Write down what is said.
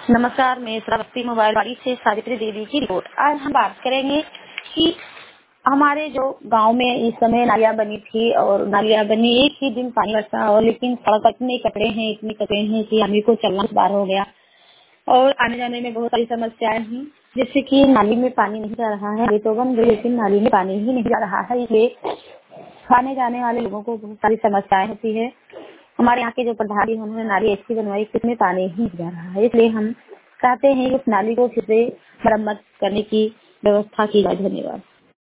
नमस्कार, मैं श्रावस्ती मोबाइल वाड़ी से सावित्री देवी की रिपोर्ट। आज हम बात करेंगे कि हमारे जो गांव में इस समय नालियां बनी थी और नालियां बनी एक ही दिन पानी बरसा और लेकिन सड़क इतने कचरे हैं कि आदमी को चलना बार हो गया और आने जाने में बहुत सारी समस्याएं हैं। जैसे कि नाली में पानी नहीं जा रहा है, नाली तो बन गई लेकिन नाली में पानी ही नहीं जा रहा है, इसलिए आने जाने वाले लोगों को बहुत सारी समस्याएं होती है। हमारे यहाँ के जो प्रधान हैं उन्होंने नाली ऐसी बनवाई कि उसमें पानी ही नहीं जा रहा है, इसलिए हम चाहते हैं कि उस नाली को फिर से मरम्मत करने की व्यवस्था की जाए। धन्यवाद।